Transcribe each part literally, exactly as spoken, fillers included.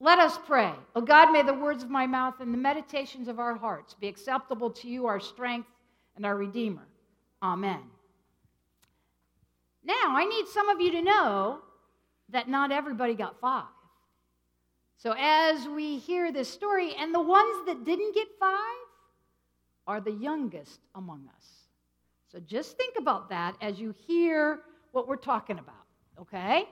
Let us pray. O God, may the words of my mouth and the meditations of our hearts be acceptable to you, our strength and our Redeemer. Amen. Now, I need some of you to know that not everybody got five. So as we hear this story, and the ones that didn't get five are the youngest among us. So just think about that as you hear what we're talking about, okay?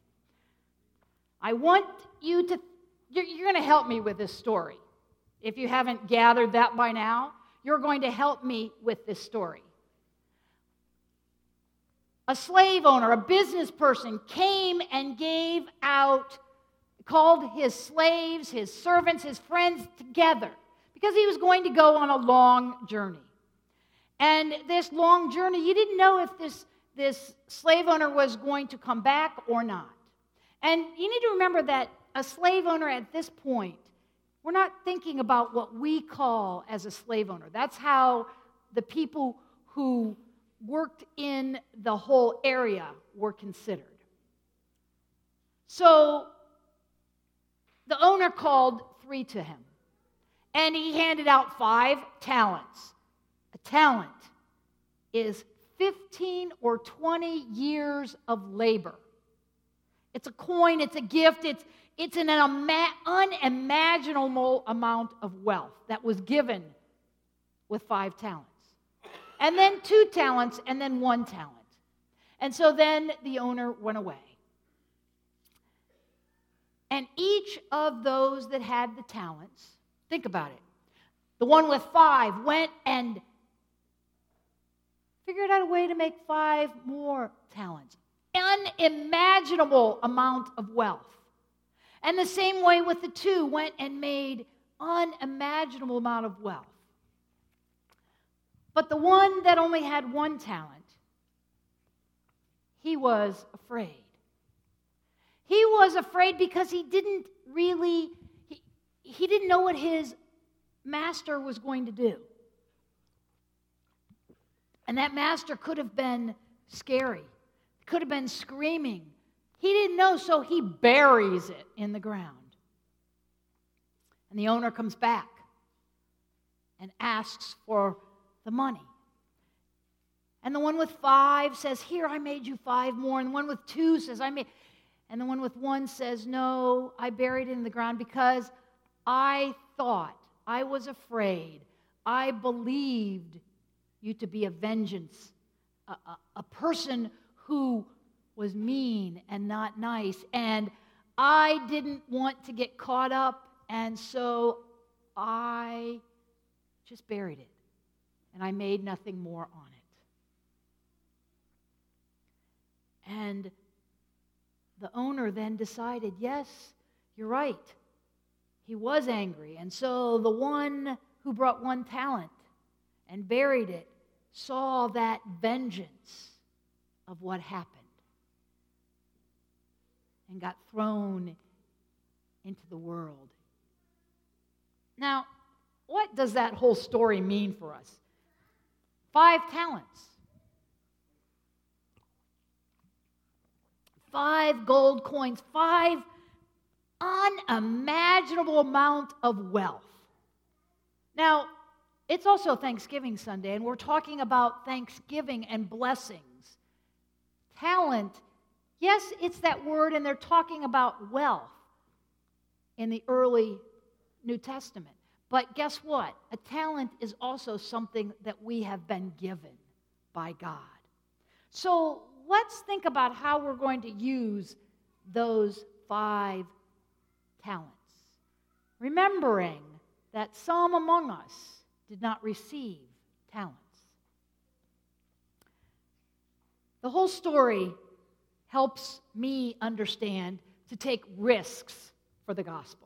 I want you to, you're, you're going to help me with this story. If you haven't gathered that by now, you're going to help me with this story. A slave owner, a business person, came and gave out, called his slaves, his servants, his friends together because he was going to go on a long journey. And this long journey, you didn't know if this, this slave owner was going to come back or not. And you need to remember that a slave owner at this point, we're not thinking about what we call as a slave owner. That's how the people who worked in the whole area were considered. So the owner called three to him, and he handed out five talents. A talent is fifteen or twenty years of labor. It's a coin, it's a gift, it's, it's an unimaginable amount of wealth that was given with five talents. And then two talents, and then one talent. And so then the owner went away. And each of those that had the talents, think about it, the one with five went and figured out a way to make five more talents. Unimaginable amount of wealth. And the same way with the two, went and made unimaginable amount of wealth. But the one that only had one talent, he was afraid. He was afraid because he didn't really, he, he didn't know what his master was going to do. And that master could have been scary, could have been screaming. He didn't know, so he buries it in the ground. And the owner comes back and asks for the money. And the one with five says, here, I made you five more. And the one with two says, I made... And the one with one says, no, I buried it in the ground because I thought, I was afraid, I believed you to be a vengeance, a, a, a person who was mean and not nice. And I didn't want to get caught up, and so I just buried it. And I made nothing more on it. And the owner then decided, yes, you're right. He was angry. And so the one who brought one talent and buried it saw that vengeance of what happened and got thrown into the world. Now, what does that whole story mean for us? Five talents. Five gold coins, five unimaginable amount of wealth. Now, it's also Thanksgiving Sunday, and we're talking about Thanksgiving and blessings. Talent, yes, it's that word, and they're talking about wealth in the early New Testament. But guess what? A talent is also something that we have been given by God. So let's think about how we're going to use those five talents. Remembering that some among us did not receive talents. The whole story helps me understand to take risks for the gospel.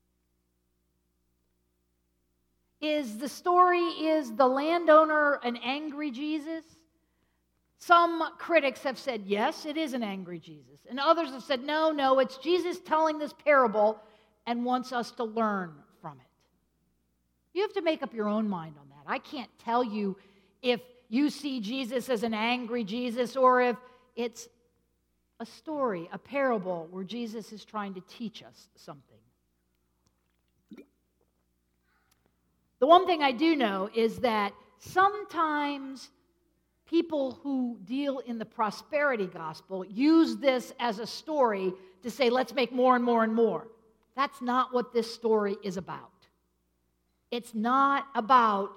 Is the story, is the landowner an angry Jesus? Some critics have said, yes, it is an angry Jesus. And others have said, no, no, it's Jesus telling this parable and wants us to learn from it. You have to make up your own mind on that. I can't tell you if you see Jesus as an angry Jesus or if it's a story, a parable where Jesus is trying to teach us something. The one thing I do know is that sometimes people who deal in the prosperity gospel use this as a story to say, let's make more and more and more. That's not what this story is about. It's not about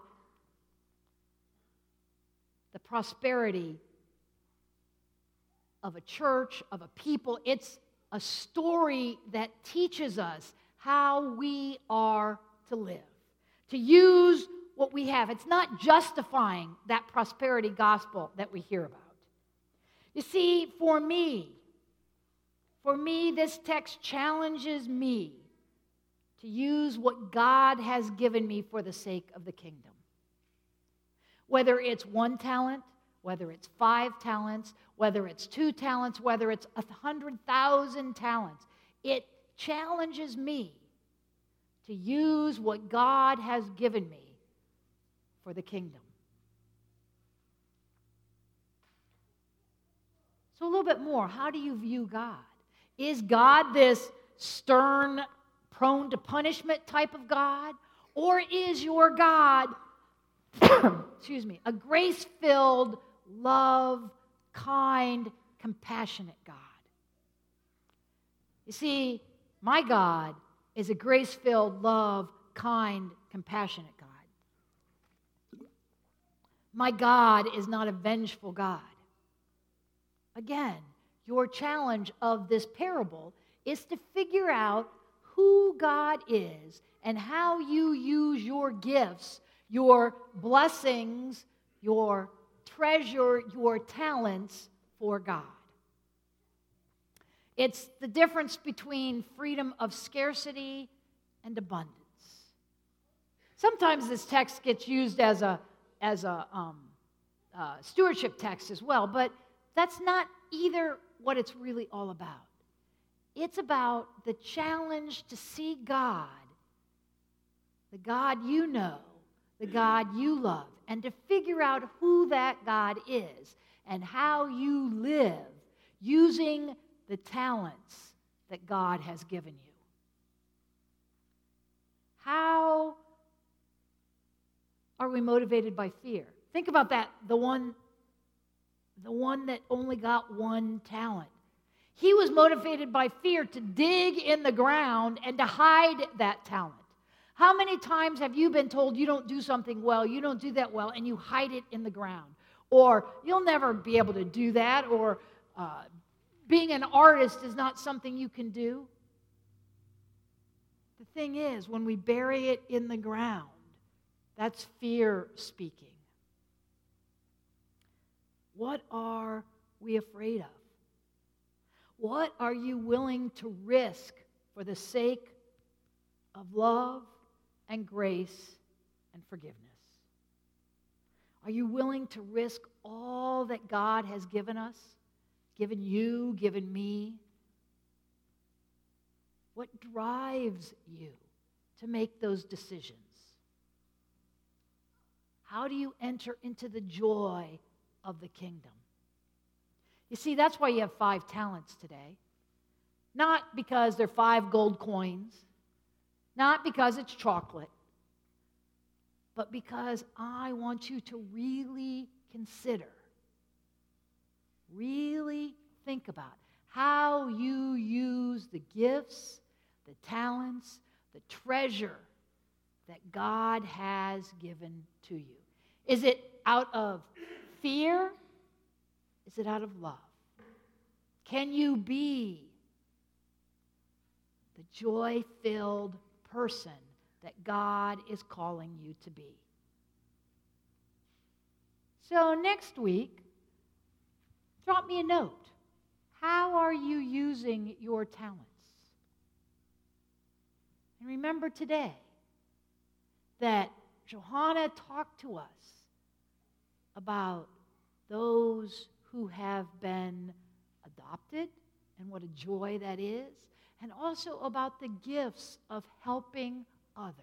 the prosperity of a church, of a people. It's a story that teaches us how we are to live, to use what we have. It's not justifying that prosperity gospel that we hear about. You see, for me, for me, this text challenges me to use what God has given me for the sake of the kingdom. Whether it's one talent, whether it's five talents, whether it's two talents, whether it's a hundred thousand talents, it challenges me to use what God has given me for the kingdom. So a little bit more, how do you view God? Is God this stern, prone to punishment type of God? Or is your God, excuse me, a grace-filled, love, kind, compassionate God? You see, my God is a grace-filled, love, kind, compassionate God. My God is not a vengeful God. Again, your challenge of this parable is to figure out who God is and how you use your gifts, your blessings, your treasure, your talents for God. It's the difference between freedom of scarcity and abundance. Sometimes this text gets used as a, as a um, uh, stewardship text as well, but that's not either what it's really all about. It's about the challenge to see God, the God you know, the God you love, and to figure out who that God is and how you live using the talents that God has given you. How are we motivated by fear? Think about that, the one, the one that only got one talent. He was motivated by fear to dig in the ground and to hide that talent. How many times have you been told you don't do something well, you don't do that well, and you hide it in the ground? Or you'll never be able to do that, or uh, being an artist is not something you can do. The thing is, when we bury it in the ground, that's fear speaking. What are we afraid of? What are you willing to risk for the sake of love and grace and forgiveness? Are you willing to risk all that God has given us, given you, given me? What drives you to make those decisions? How do you enter into the joy of the kingdom? You see, that's why you have five talents today. Not because they're five gold coins, not because it's chocolate, but because I want you to really consider, really think about how you use the gifts, the talents, the treasure that God has given to you. Is it out of fear? Is it out of love? Can you be the joy-filled person that God is calling you to be? So next week, drop me a note. How are you using your talents? And remember today that Johanna talked to us about those who have been adopted and what a joy that is, and also about the gifts of helping others.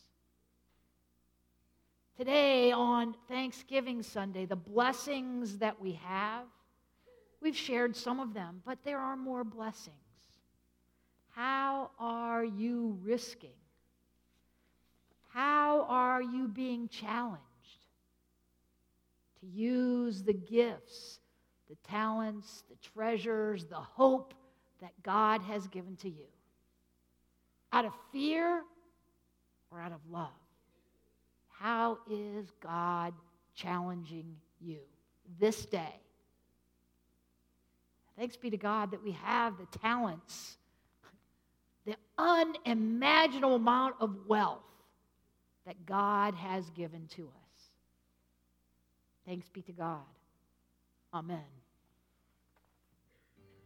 Today on Thanksgiving Sunday, the blessings that we have, we've shared some of them, but there are more blessings. How are you risking? How are you being challenged to use the gifts, the talents, the treasures, the hope that God has given to you? Out of fear or out of love? How is God challenging you this day? Thanks be to God that we have the talents, the unimaginable amount of wealth that God has given to us. Thanks be to God. Amen.